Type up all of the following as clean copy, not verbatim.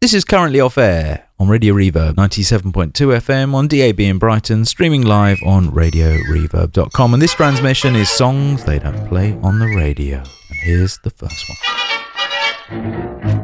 This is currently off air on Radio Reverb 97.2 FM on DAB in Brighton, streaming live on radioreverb.com. And this transmission is songs they don't play on the radio. And here's the first one.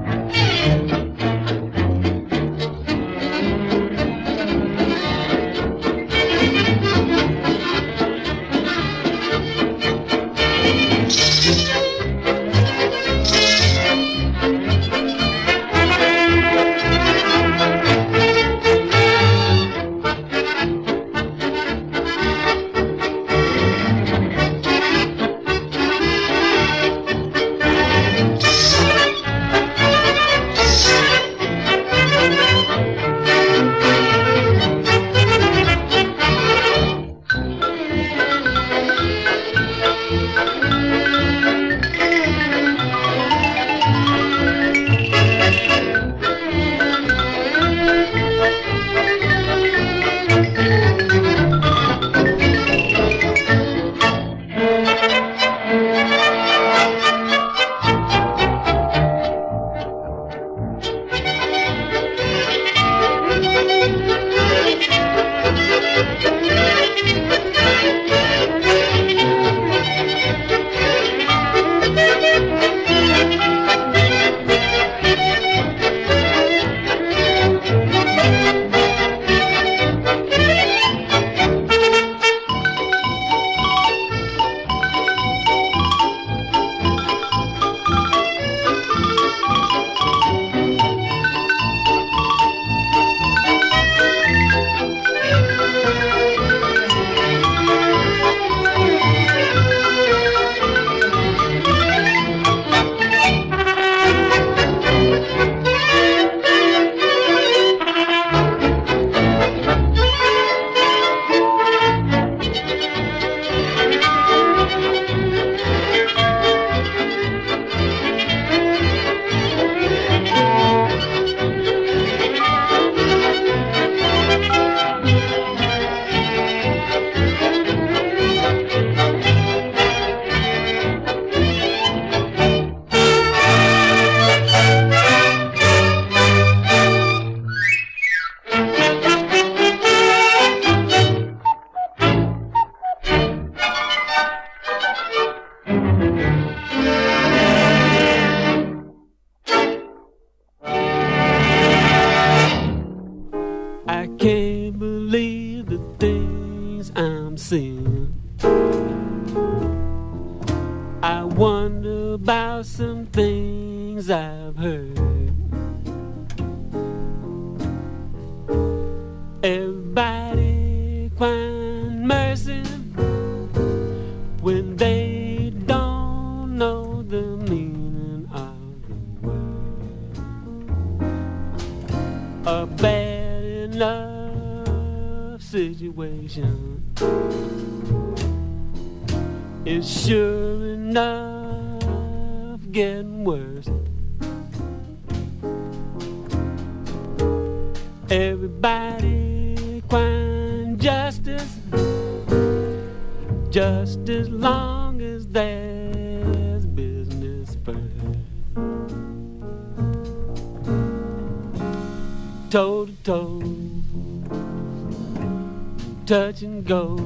Touch and go,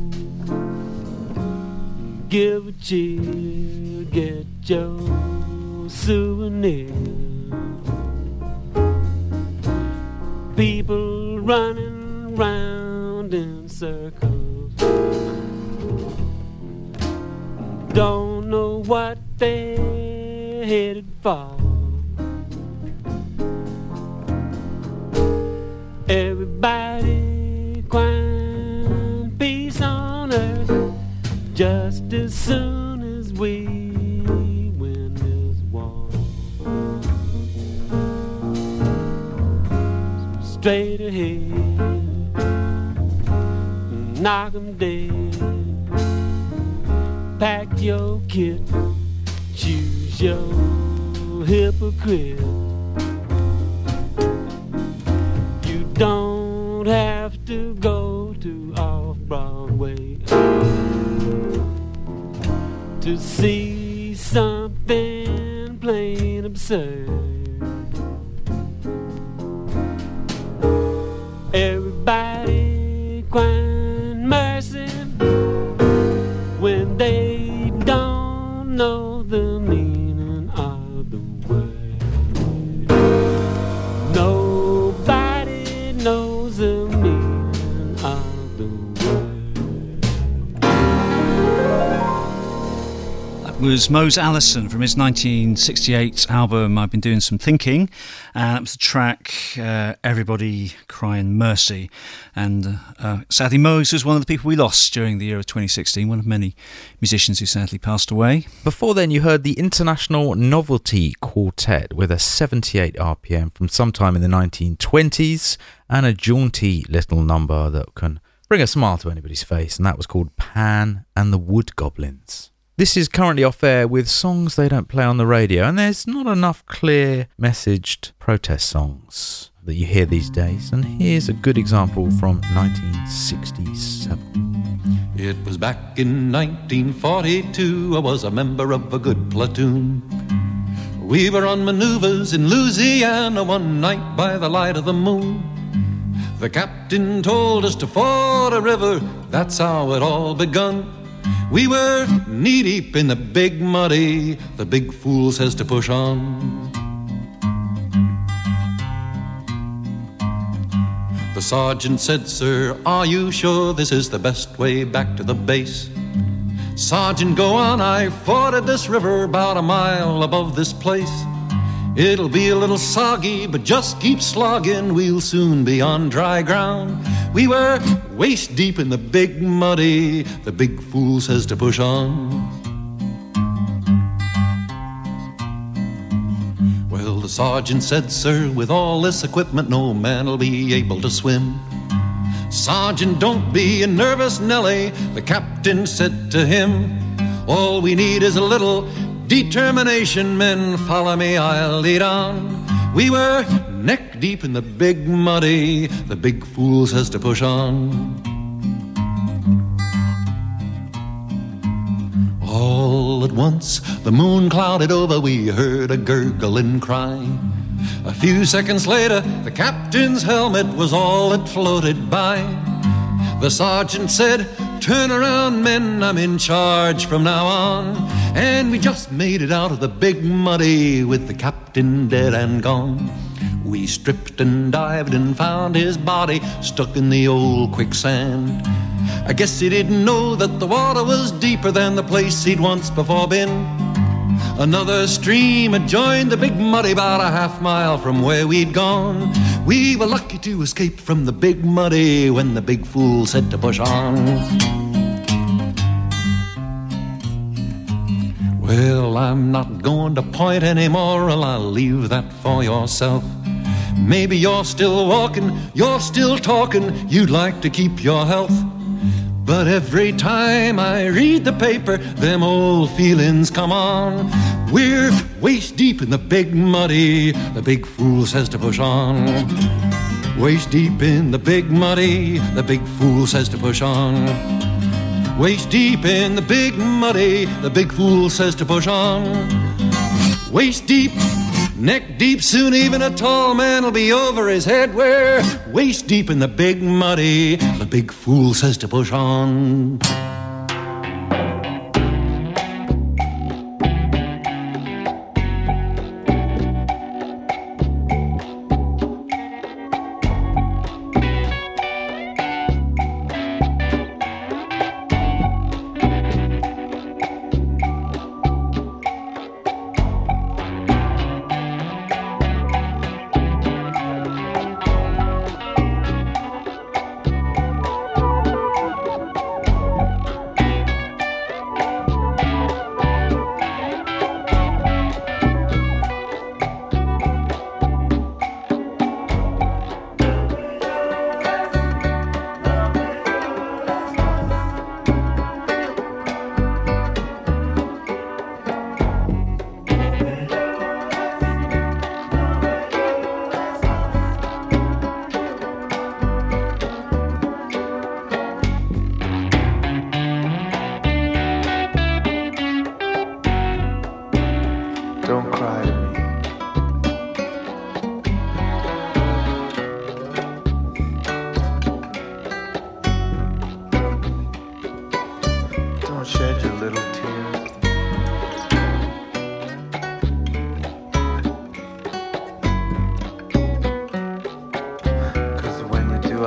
give a cheer, get your souvenir. People running round in circles, don't know what they're headed for. Everybody crying peace on earth, just as soon as we win this war. Straight ahead, knock 'em dead. Pack your kit, choose your hypocrite. You don't have to go to off-Broadway to see something plain absurd. Nobody knows the meaning of the word. That was Mose Allison from his 1968 album I've Been Doing Some Thinking, and that was the track Everybody Crying Mercy. And sadly, Mose was one of the people we lost during the year of 2016, one of many musicians who sadly passed away. Before then, you heard the International Novelty Quartet with a 78 RPM from sometime in the 1920s, and a jaunty little number that can bring a smile to anybody's face, and that was called Pan and the Wood Goblins. This is currently off air with songs they don't play on the radio, and there's not enough clear messaged protest songs that you hear these days, and here's a good example from 1967. It was back in 1942, I was a member of a good platoon. We were on maneuvers in Louisiana one night by the light of the moon. The captain told us to ford a river, that's how it all begun. We were knee-deep in the big muddy, the big fool says to push on. The sergeant said, "Sir, are you sure this is the best way back to the base?" "Sergeant, go on, I forded this river about a mile above this place. It'll be a little soggy, but just keep slogging, we'll soon be on dry ground." We were waist deep in the big muddy, the big fool says to push on. Well, the sergeant said, "Sir, with all this equipment, no man'll be able to swim." "Sergeant, don't be a nervous Nelly," the captain said to him. "All we need is a little determination, men, follow me, I'll lead on." We were neck deep in the big muddy, the big fool says to push on. All at once, the moon clouded over, we heard a gurgling cry. A few seconds later, the captain's helmet was all that floated by. The sergeant said, "Turn around, men, I'm in charge from now on." And we just made it out of the big muddy with the captain dead and gone. We stripped and dived and found his body stuck in the old quicksand. I guess he didn't know that the water was deeper than the place he'd once before been. Another stream had joined the big muddy about a half mile from where we'd gone. We were lucky to escape from the big muddy when the big fool said to push on. Well, I'm not going to point any moral, I'll leave that for yourself. Maybe you're still walking, you're still talking, you'd like to keep your health. But every time I read the paper, them old feelings come on. We're waist deep in the big muddy, the big fool says to push on. Waist deep in the big muddy, the big fool says to push on. Waist deep in the big muddy, the big fool says to push on. Waist deep, neck deep, soon even a tall man will be over his head. We're waist deep in the big muddy, the big fool says to push on.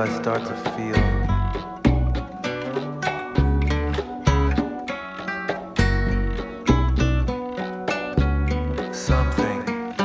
I start to feel something.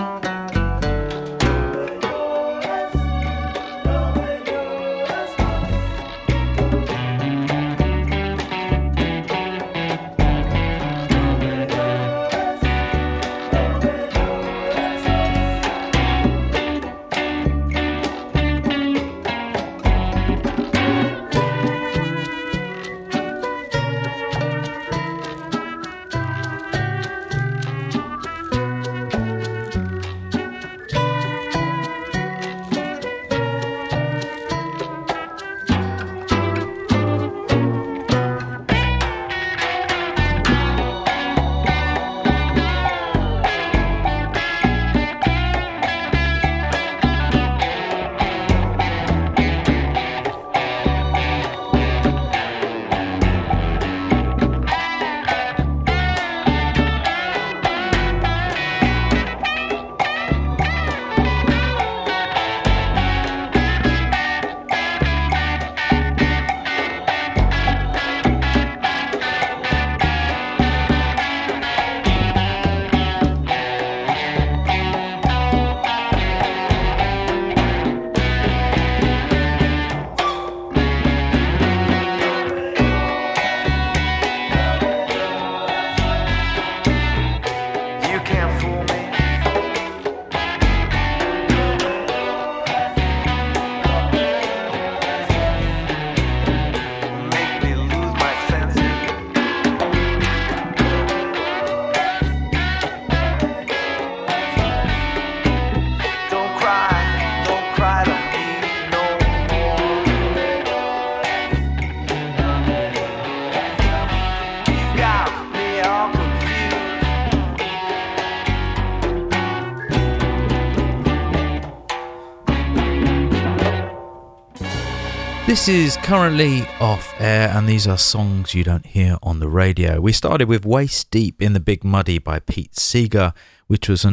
This is currently off air, and these are songs you don't hear on the radio. We started with Waist Deep in the Big Muddy by Pete Seeger, which was a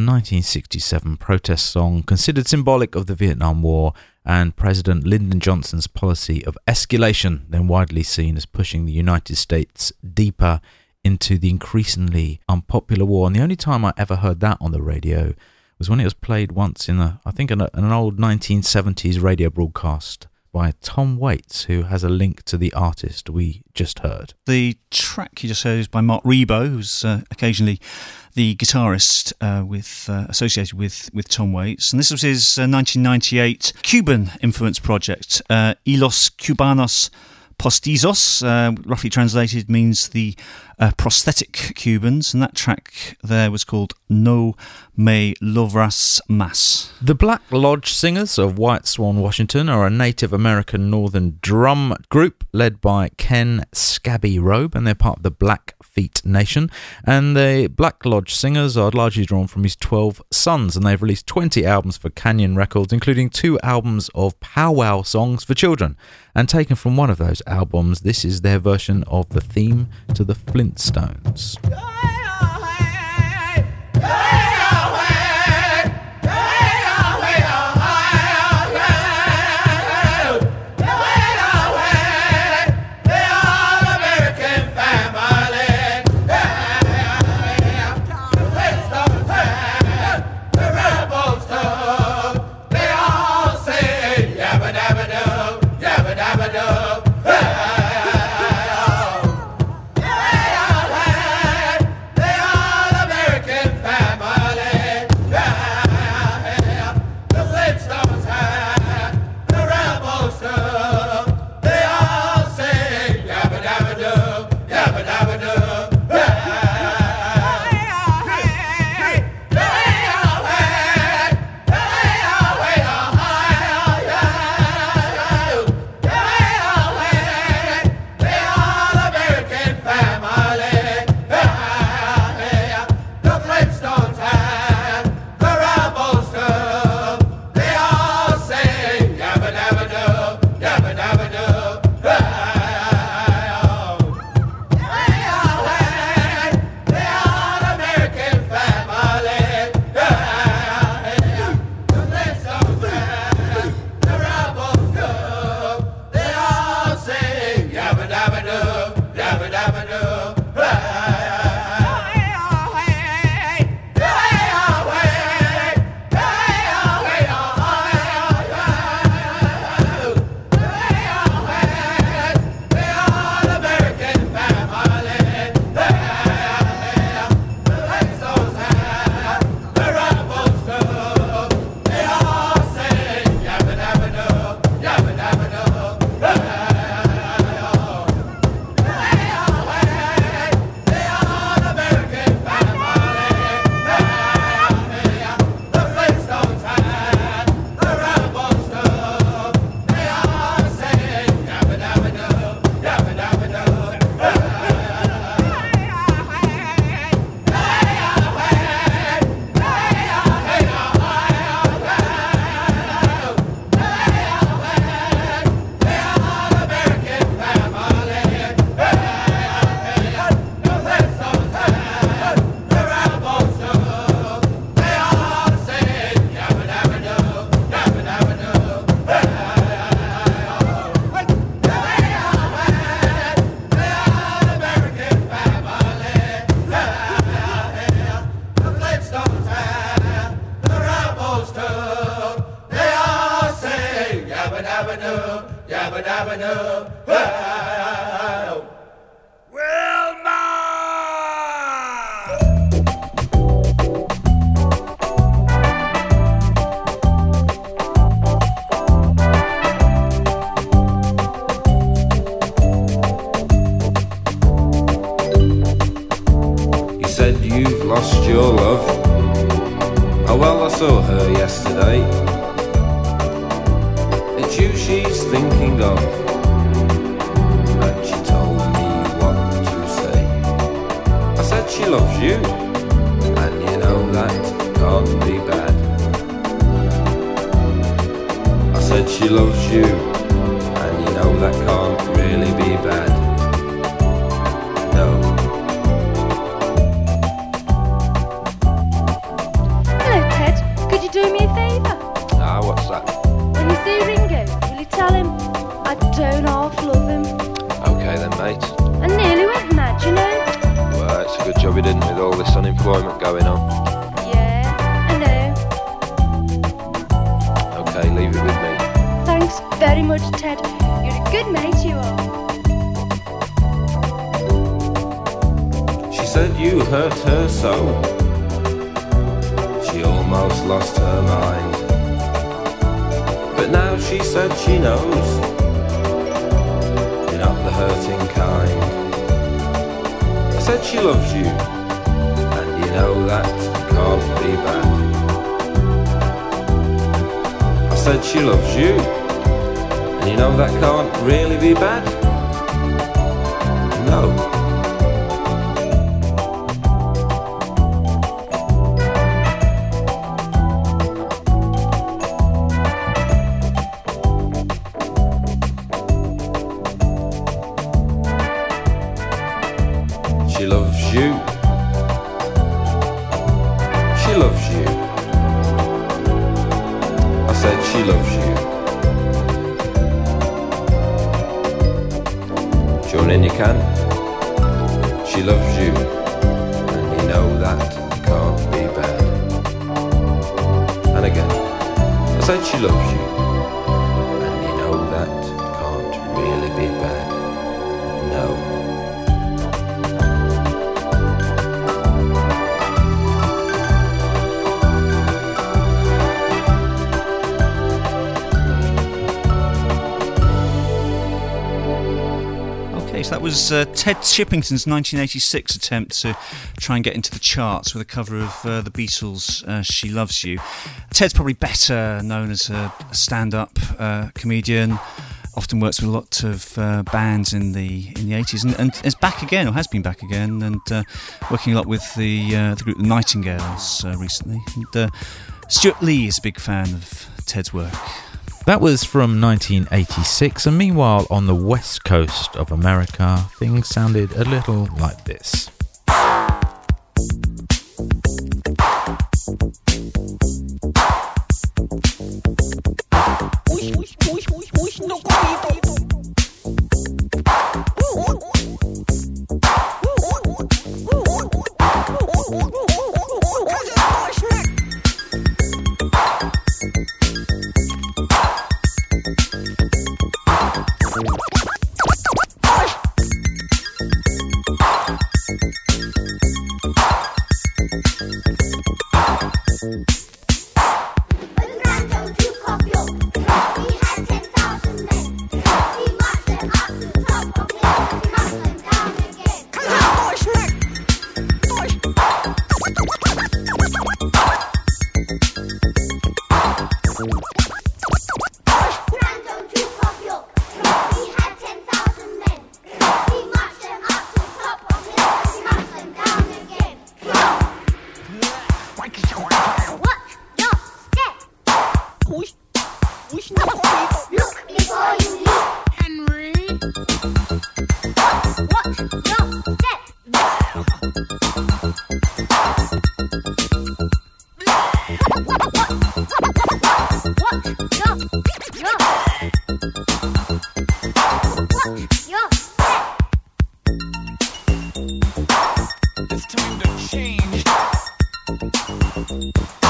1967 protest song considered symbolic of the Vietnam War and President Lyndon Johnson's policy of escalation, then widely seen as pushing the United States deeper into the increasingly unpopular war. And the only time I ever heard that on the radio was when it was played once in an old 1970s radio broadcast by Tom Waits, who has a link to the artist we just heard. The track you just heard is by Mark Rebo, who's occasionally the guitarist associated with Tom Waits. And this was his 1998 Cuban influence project, Y los Cubanos Postizos, roughly translated means the prosthetic Cubans, and that track there was called No Me Logras Más. The Black Lodge Singers of White Swan, Washington are a Native American northern drum group led by Ken Scabby Robe, and they're part of the Blackfeet Nation. And the Black Lodge Singers are largely drawn from his 12 sons, and they've released 20 albums for Canyon Records, including 2 albums of powwow songs for children. And taken from one of those albums, this is their version of the theme to the Flintstones. Family. Yabba dabba doo. Wilma! You said you've lost your love. Oh well, I saw her yesterday. It's you she's thinking of, and she told me what to say. I said she loves you, and you know that can't be bad. I said she loves you, and you know that can't really be bad. No. Hello, Ted. Could you do me a favour? Ah, what's that? When you see Ringo, will you tell him I don't half love him? Okay then, mate. I nearly went mad, you know. Well, it's a good job you didn't with all this unemployment going on. Yeah, I know. Okay, leave it with me. Thanks very much, Ted. You're a good mate, you are. She said you hurt her so. She almost lost her mind. But now she said she knows you're not the hurting kind. I said she loves you, and you know that can't be bad. I said she loves you, and you know that can't really be bad. No. She loves you. She loves you. I said she loves you. Join in you can. She loves you, and you know that can't be bad. And again, I said she loves you, and you know that can't really be bad. No. So that was Ted Chippington's 1986 attempt to try and get into the charts with a cover of the Beatles' She Loves You. Ted's probably better known as a stand-up comedian, often works with a lot of bands in the 80s, and is back again, or has been back again, and working a lot with the group The Nightingales recently. And Stuart Lee is a big fan of Ted's work. That was from 1986, and meanwhile on the west coast of America, things sounded a little like this.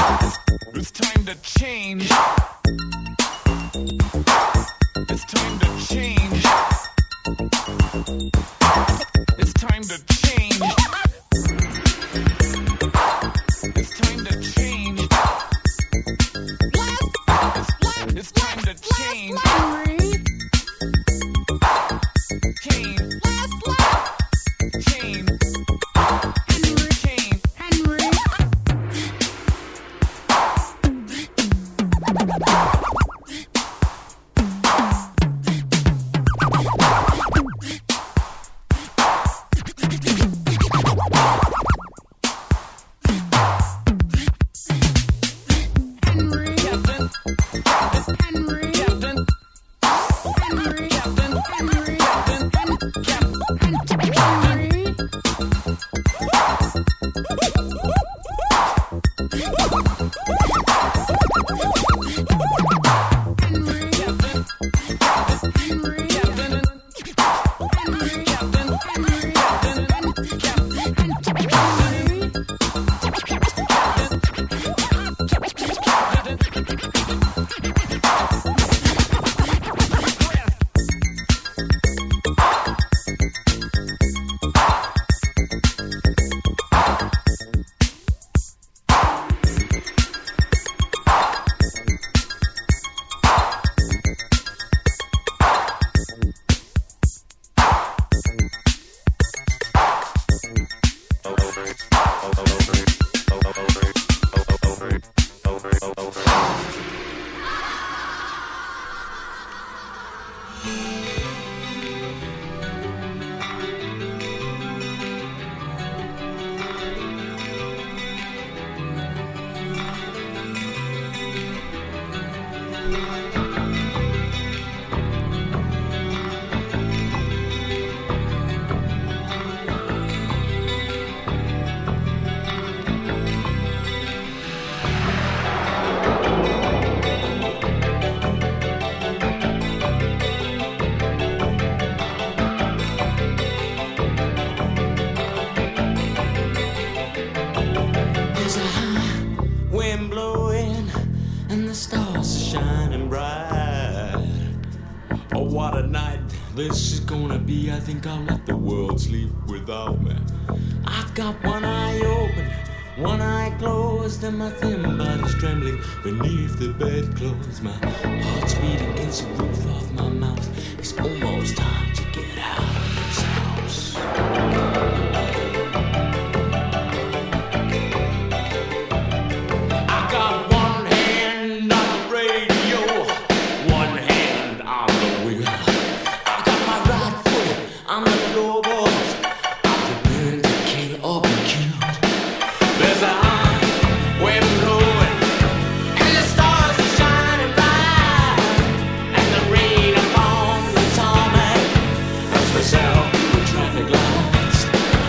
It's time to change. It's time to time to change. Change. Change. This is gonna be, I think I'll let the world sleep without me. I've got one eye open, one eye closed, and my thin body's trembling beneath the bedclothes. My heart's beating against the roof of my mouth. It's almost time to get out of this house. I got one hand on the radio, one hand on the wheel. On the floorboards, I'm preparing to kill or be killed. There's a high wind blowing, and the stars are shining bright, and the rain upon the tarmac as we sail through traffic lights.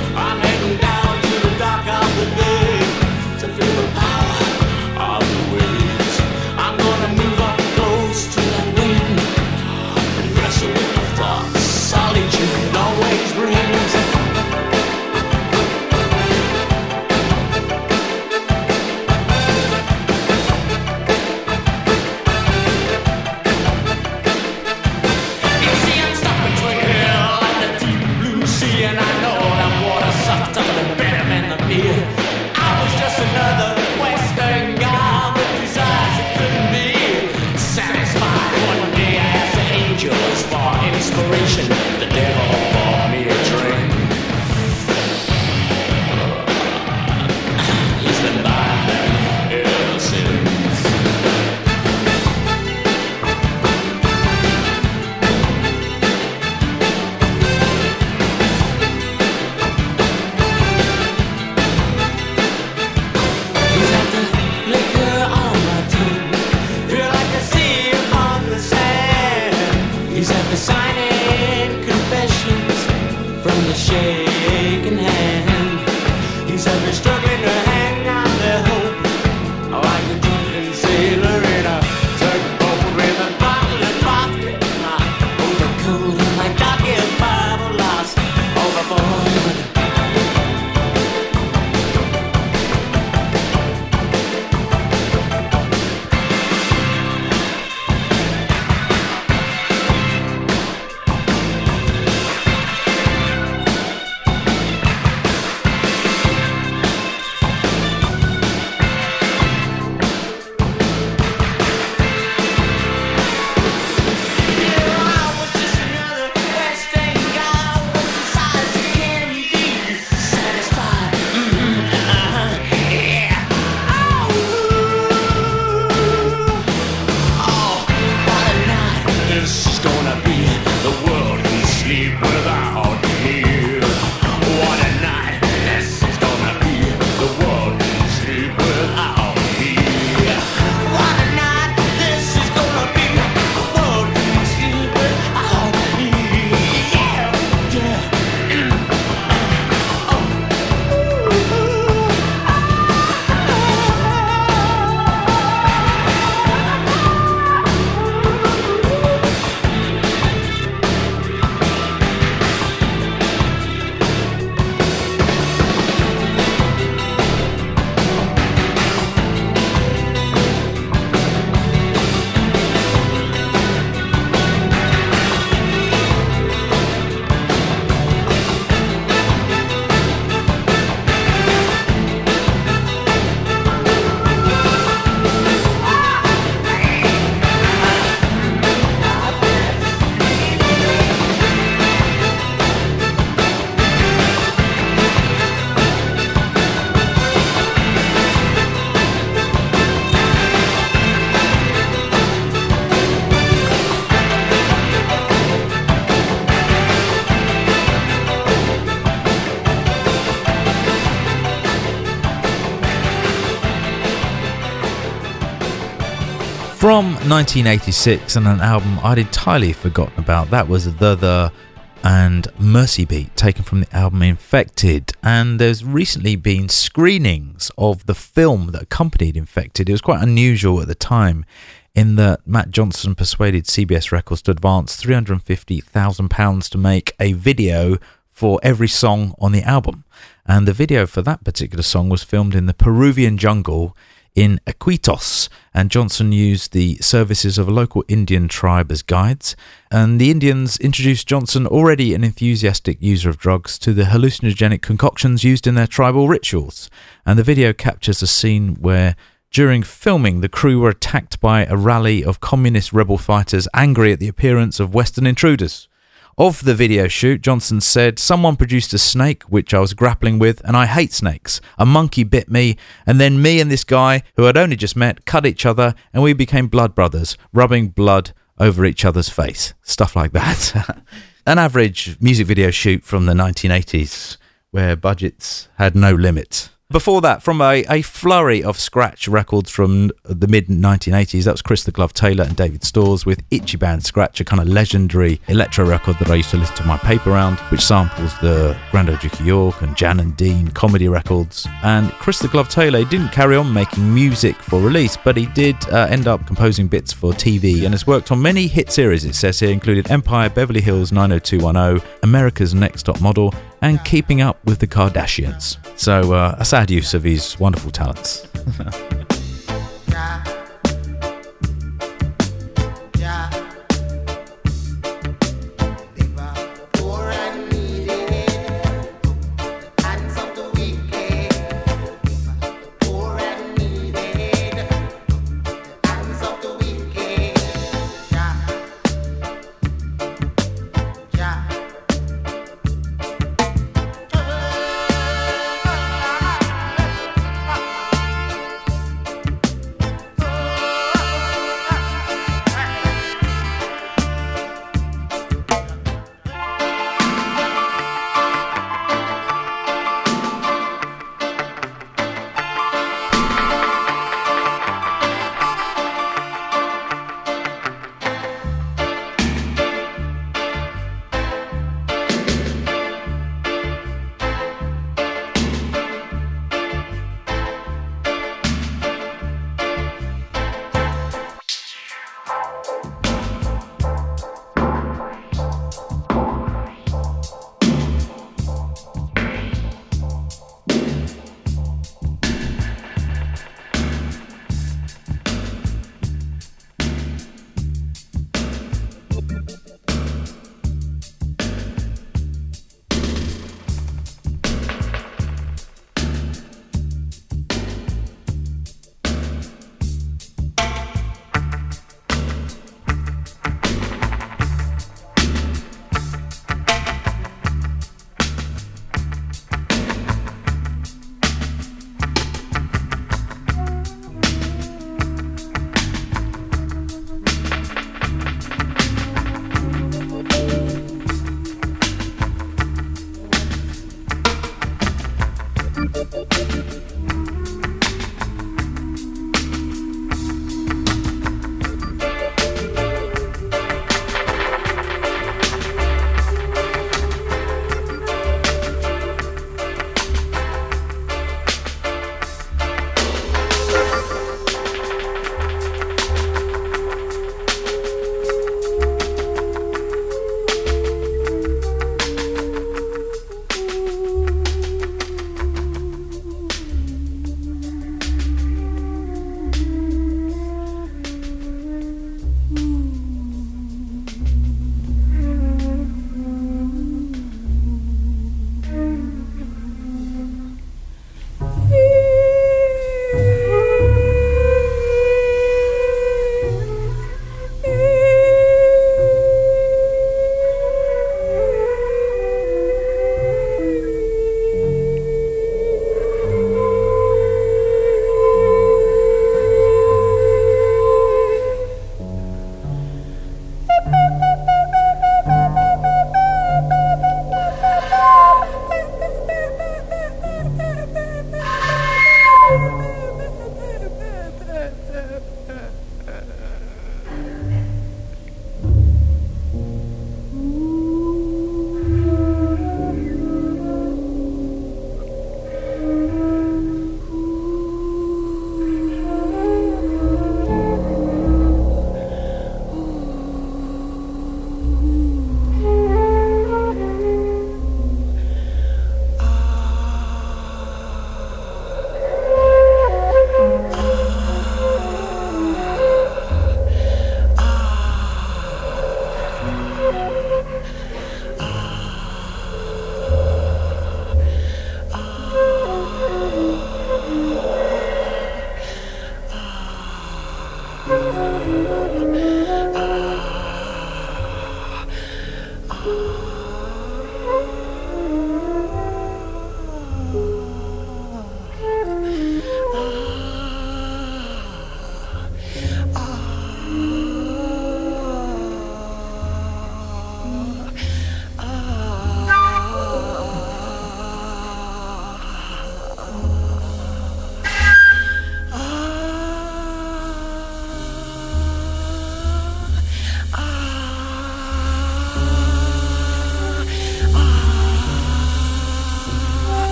From 1986, and an album I'd entirely forgotten about, that was The and Mercy Beat, taken from the album Infected. And there's recently been screenings of the film that accompanied Infected. It was quite unusual at the time, in that Matt Johnson persuaded CBS Records to advance £350,000 to make a video for every song on the album. And the video for that particular song was filmed in the Peruvian jungle in Iquitos, and Johnson used the services of a local Indian tribe as guides, and the Indians introduced Johnson, already an enthusiastic user of drugs, to the hallucinogenic concoctions used in their tribal rituals. And the video captures a scene where, during filming, the crew were attacked by a rally of communist rebel fighters angry at the appearance of Western intruders. Of the video shoot, Johnson said, "Someone produced a snake, which I was grappling with, and I hate snakes. A monkey bit me, and then me and this guy, who I'd only just met, cut each other, and we became blood brothers, rubbing blood over each other's face." Stuff like that. An average music video shoot from the 1980s, where budgets had no limit. Before that, from a flurry of scratch records from the mid-1980s, that was Chris the Glove Taylor and David Storrs with Ichiban Scratch, a kind of legendary electro record that I used to listen to my paper round, which samples the Grand Ole Duke of York and Jan and Dean comedy records. And Chris the Glove Taylor didn't carry on making music for release, but he did end up composing bits for TV, and has worked on many hit series, it says here, including Empire, Beverly Hills 90210, America's Next Top Model, and Keeping Up with the Kardashians. So a sad use of his wonderful talents.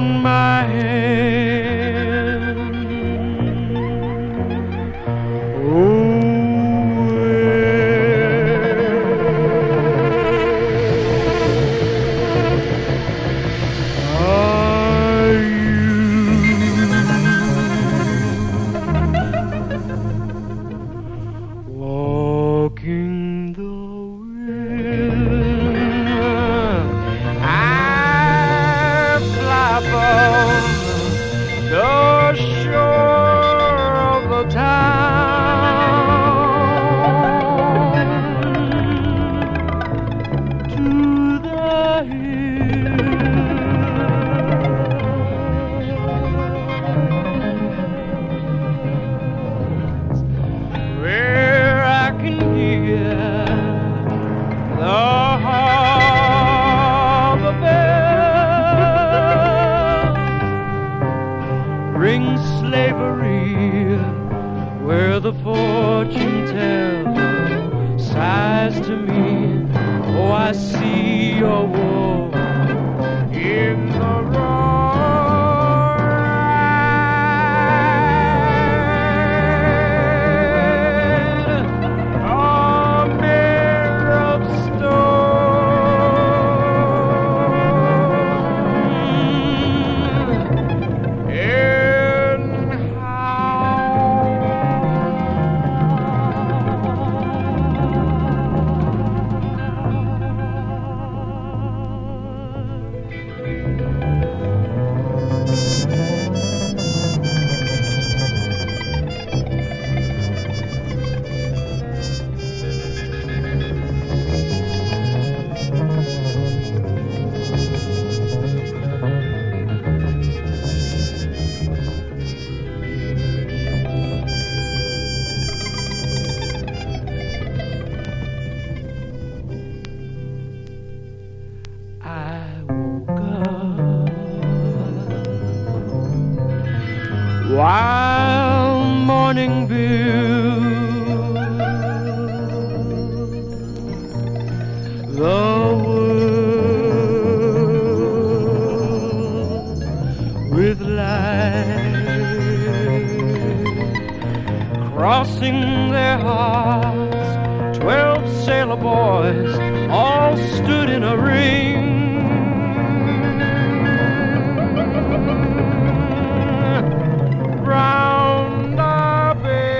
on my hand. Oh, while morning view the world with light crossing their hearts. 12 sailor boys all stood in a ring. Round the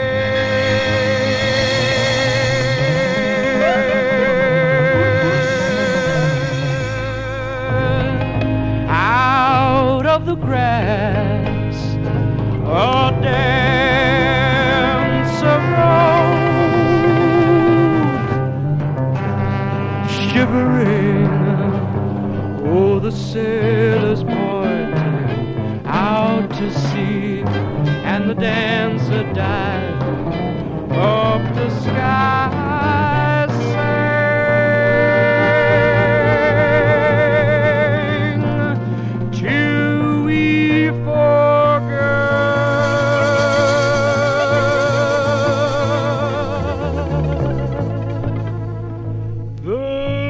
bend, out of the grass, a dancer rose, shivering. Oh, the sailors pointed out to sea, and the dancer dived up the sky, sang, till we forgot the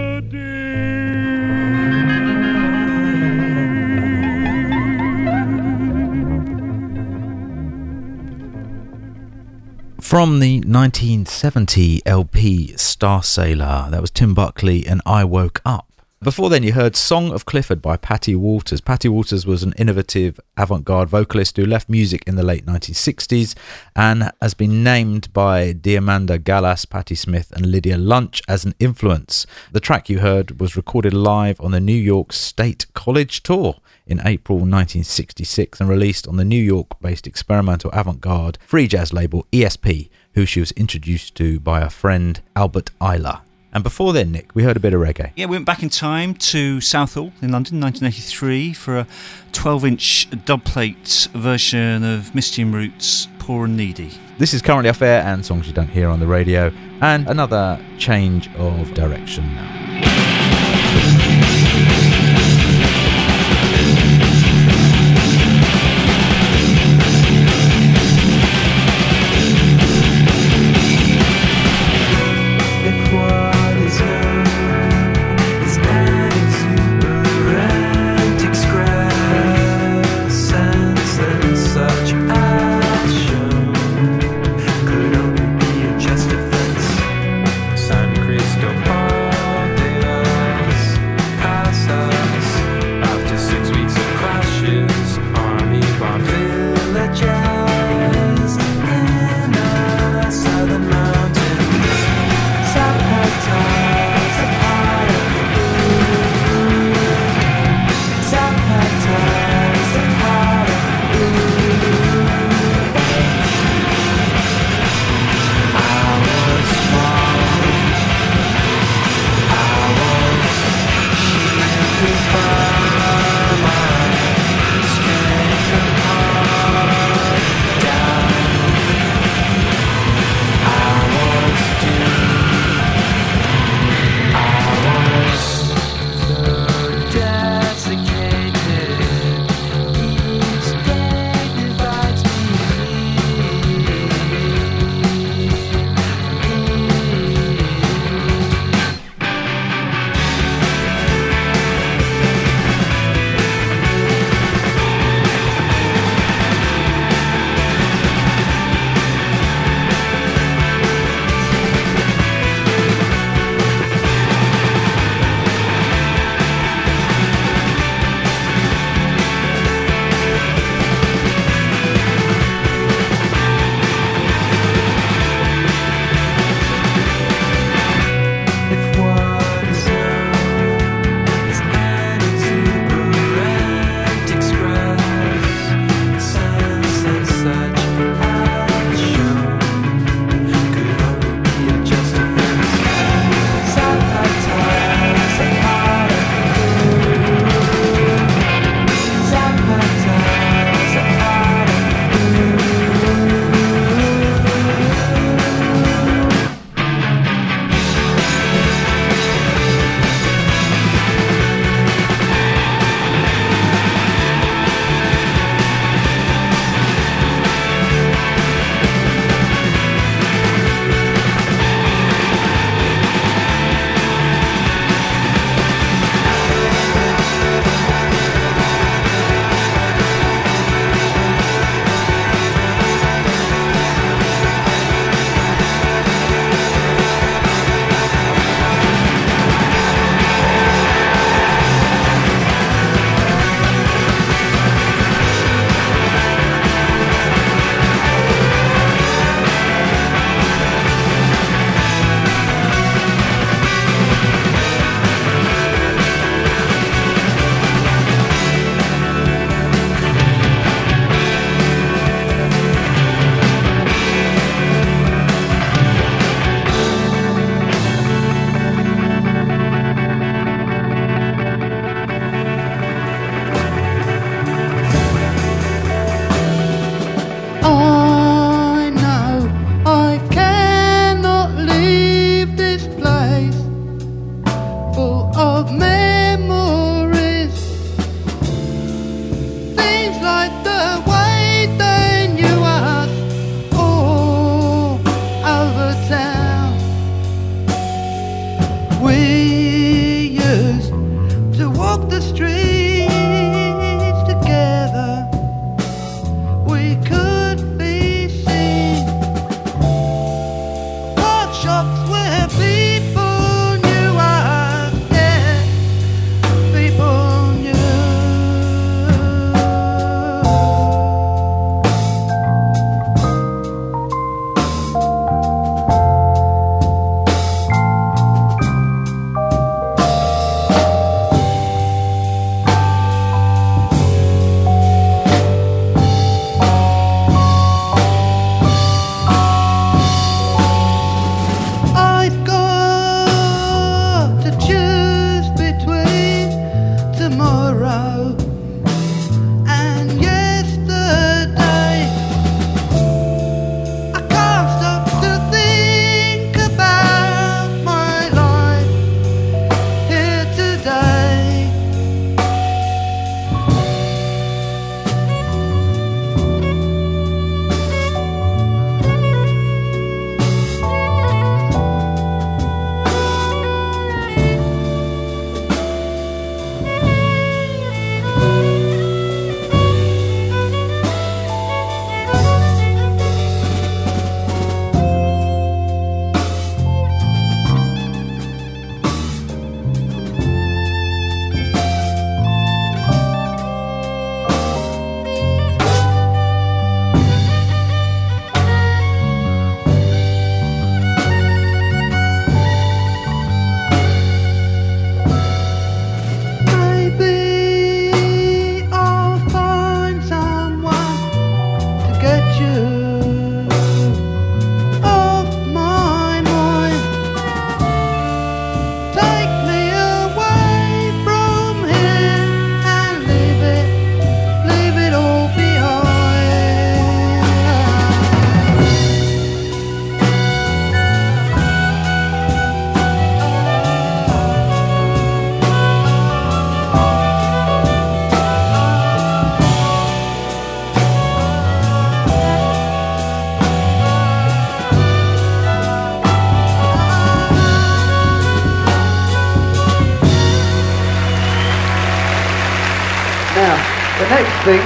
From the 1970 LP Star Sailor, that was Tim Buckley and I Woke Up. Before then you heard Song of Clifford by Patty Waters. Patty Waters was an innovative avant-garde vocalist who left music in the late 1960s and has been named by Diamanda Gallas, Patti Smith and Lydia Lunch as an influence. The track you heard was recorded live on the New York State College Tour in April 1966 and released on the New York-based experimental avant-garde free jazz label ESP, who she was introduced to by a friend Albert Ayler. And before then, Nick, we heard a bit of reggae. Yeah, we went back in time to Southall in London, 1983, for a 12-inch dubplate version of Misty and Roots' Poor and Needy. This is Currently Off Air and songs you don't hear on the radio, and another change of direction now. It's not super antique scratch. We used to walk the streets together. We could be seen. Pawn shops where people knew us, yeah, people knew. I've got to choose between tomorrow and yesterday. I can't stop to think about my life here today. Maybe I'll find someone to get you off my mind. Take me away from here and leave it all behind. Now, the next thing.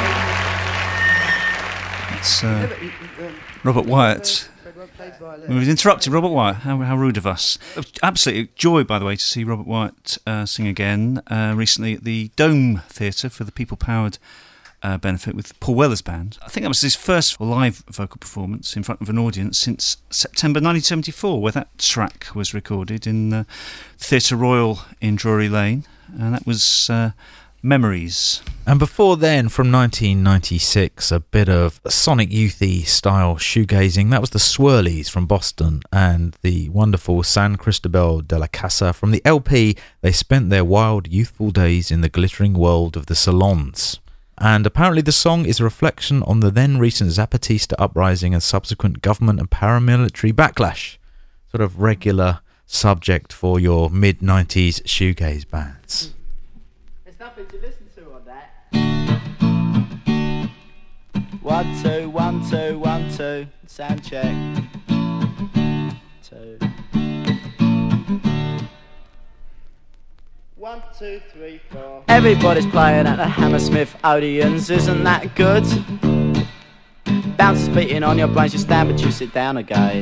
It's Robert Wyatt. We was interrupted, Robert Wyatt. How rude of us. Absolutely joy, by the way, to see Robert Wyatt sing again recently at the Dome Theatre for the People Powered benefit with Paul Weller's band. I think that was his first live vocal performance in front of an audience since September 1974, where that track was recorded in the Theatre Royal in Drury Lane, and that was Memories. And before then, from 1996, a bit of Sonic Youthy style shoegazing. That was the Swirlies from Boston and the wonderful San Cristobal de la Casa from the LP They Spent Their Wild Youthful Days in the Glittering World of the Salons. And apparently the song is a reflection on the then recent Zapatista uprising and subsequent government and paramilitary backlash. Sort of regular subject for your mid-90s shoegaze bands. There's nothing to listen to on that. 1 2 1 2 1 2 sound check. 2 1 2 3 4. Everybody's playing at the Hammersmith Odeons, isn't that good? Bouncers beating on your brains, you stand but you sit down again.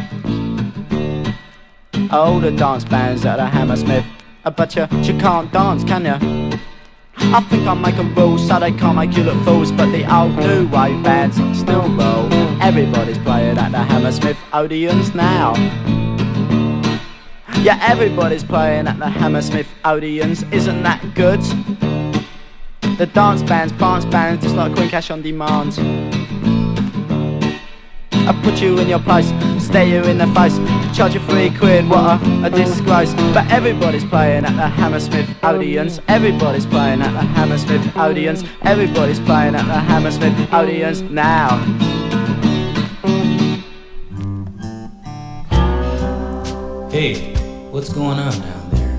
All the dance bands at the Hammersmith, but you can't dance, can you? I think I'm making rules so they can't make you look fools, but the old new wave bands still roll. Everybody's playing at the Hammersmith Odeons now. Yeah, everybody's playing at the Hammersmith Odeons, isn't that good? The dance bands, prance bands, just like Queen Cash on Demand. I put you in your place, stare you in the face, charge you £3, what a disgrace. But everybody's playing at the Hammersmith Odeons, everybody's playing at the Hammersmith Odeons, everybody's playing at the Hammersmith Odeons now. Hey, what's going on down there?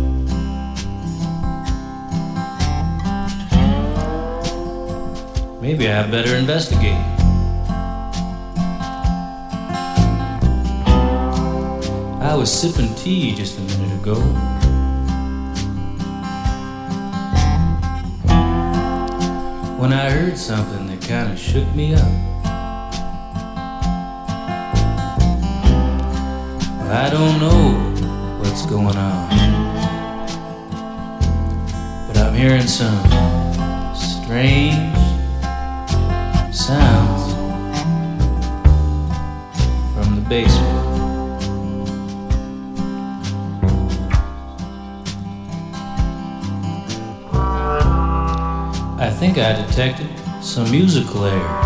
Maybe I better investigate. I was sipping tea just a minute ago. When I heard something that kinda shook me up. I don't know what's going on, but I'm hearing some strange sounds from the basement. I think I detected some musical airs.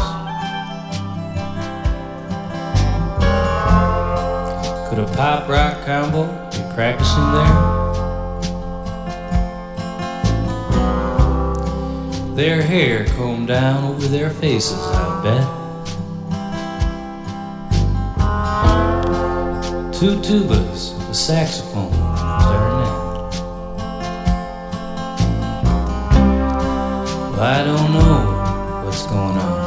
Could a pop rock combo be practicing there? Their hair combed down over their faces, I bet. Two tubas, a saxophone, and a clarinet. Well, I don't know what's going on,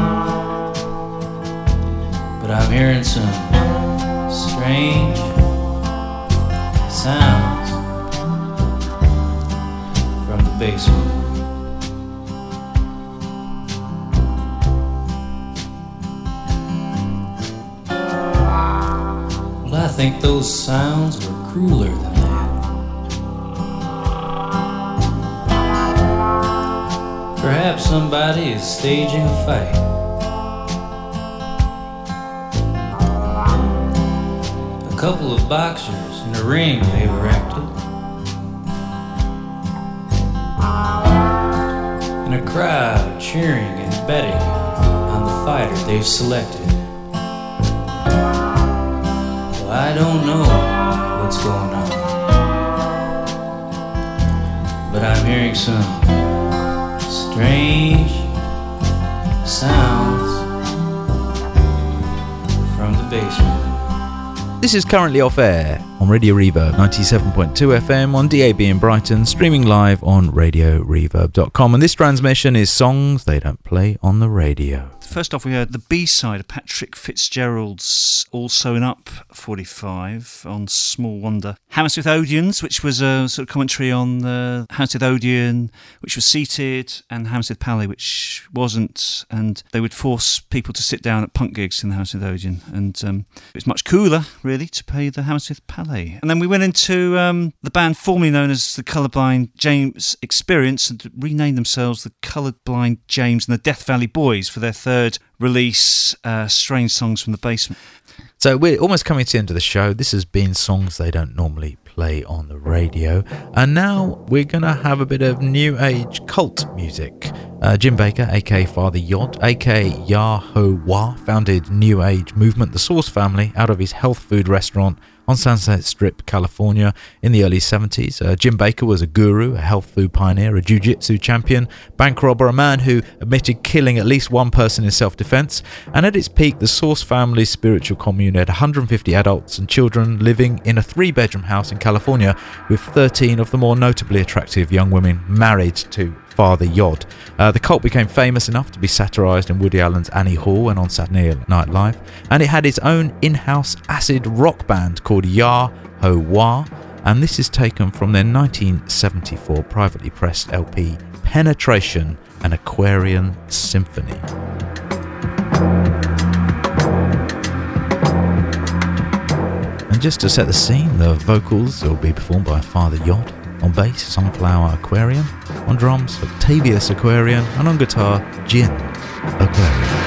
but I'm hearing some strange sounds from the basement. Well, I think those sounds were crueler than that. Perhaps somebody is staging a fight. A couple of boxers in a ring they've erected, and a crowd cheering and betting on the fighter they've selected. Well, I don't know what's going on, but I'm hearing some strange sounds from the basement. This is currently off air on Radio Reverb 97.2 FM on DAB in Brighton, streaming live on RadioReverb.com. And this transmission is songs they don't play on the radio. First off, we heard the B-side of Patrick Fitzgerald's All Sewn Up 45 on Small Wonder. Hammersmith Odeons, which was a sort of commentary on the Hammersmith Odeon, which was seated, and Hammersmith Palais, which wasn't. And they would force people to sit down at punk gigs in the Hammersmith Odeon. And it was much cooler, really, to play the Hammersmith Palais. And then we went into the band formerly known as the Colourblind James Experience, and renamed themselves the Colourblind James and the Death Valley Boys for their third release, Strange Songs from the Basement. So we're almost coming to the end of the show. This has been songs they don't normally play on the radio, and now we're going to have a bit of new age cult music. Jim Baker, aka Father Yod, aka Yah-Ho-Wah, founded new age movement The Source Family out of his health food restaurant on Sunset Strip, California in the early 70s. Jim Baker was a guru, a health food pioneer, a jiu-jitsu champion, bank robber, a man who admitted killing at least one person in self-defense. And at its peak, the Source Family's spiritual commune had 150 adults and children living in a 3-bedroom house in California, with 13 of the more notably attractive young women married to Father Yod. The cult became famous enough to be satirised in Woody Allen's Annie Hall and on Saturday Night Live, and it had its own in-house acid rock band called Yah-Ho-Wah, and this is taken from their 1974 privately pressed LP Penetration, an Aquarian Symphony. And just to set the scene, the vocals will be performed by Father Yod. On bass, Sunflower Aquarian. On drums, Octavius Aquarian. And on guitar, Jin Aquarian.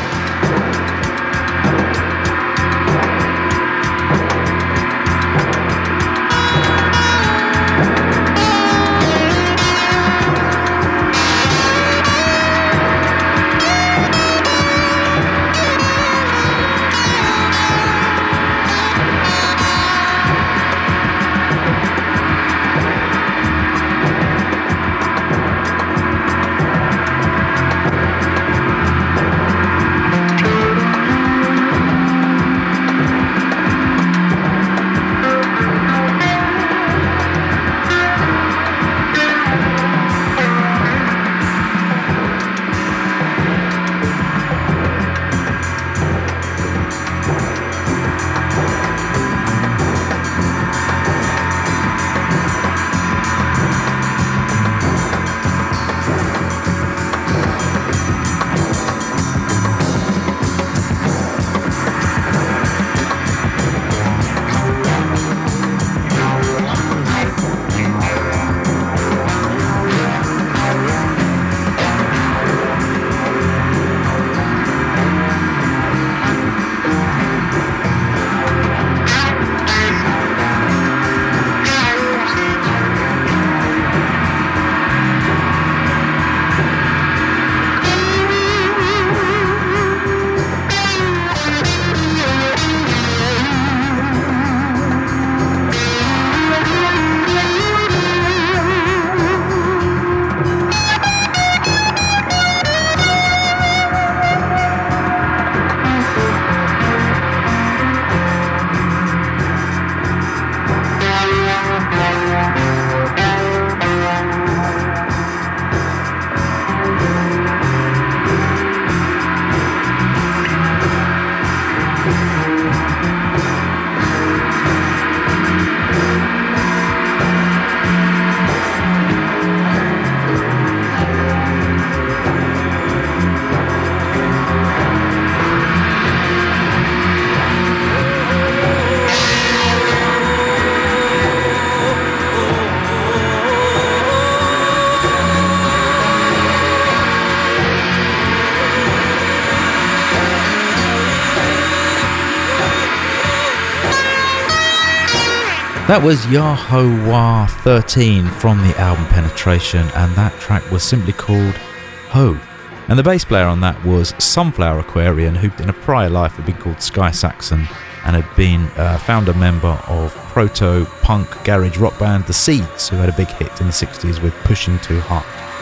That was Yahowah 13 from the album Penetration, and that track was simply called Ho. And the bass player on that was Sunflower Aquarian, who in a prior life had been called Sky Saxon and had been founder member of proto-punk garage rock band The Seeds, who had a big hit in the 60s with Pushing Too Hard.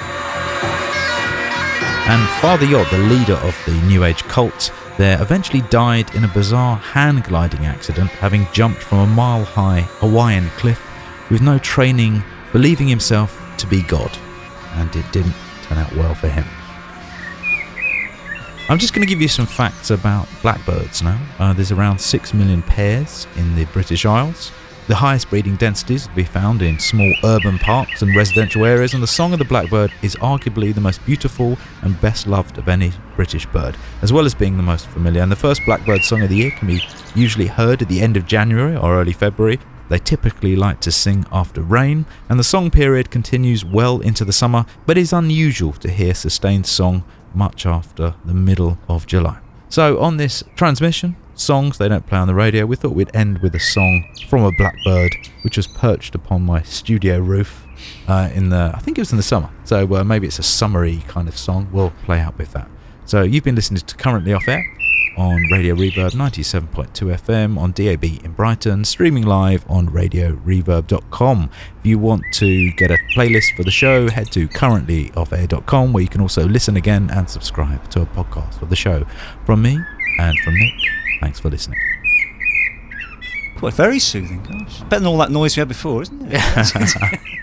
And Father Yod, the leader of the New Age cult, there eventually died in a bizarre hand gliding accident, having jumped from a mile-high Hawaiian cliff with no training, believing himself to be God. And it didn't turn out well for him. I'm just going to give you some facts about blackbirds now. There's around 6 million pairs in the British Isles. The highest breeding densities to be found in small urban parks and residential areas, and the song of the blackbird is arguably the most beautiful and best loved of any British bird, as well as being the most familiar. And the first blackbird song of the year can be usually heard at the end of January or early February. They typically like to sing after rain, and the song period continues well into the summer, but is unusual to hear sustained song much after the middle of July. So on this transmission, songs they don't play on the radio, we thought we'd end with a song from a blackbird which was perched upon my studio roof I think it was in the summer, so maybe it's a summery kind of song. We'll play out with that. So you've been listening to Currently Off Air on Radio Reverb 97.2 FM on DAB in Brighton, streaming live on RadioReverb.com. If you want to get a playlist for the show, head to currentlyoffAir.com, where you can also listen again and subscribe to a podcast of the show. From me and from Nick, thanks for listening. Well, very soothing, gosh. Better than all that noise we had before, isn't it?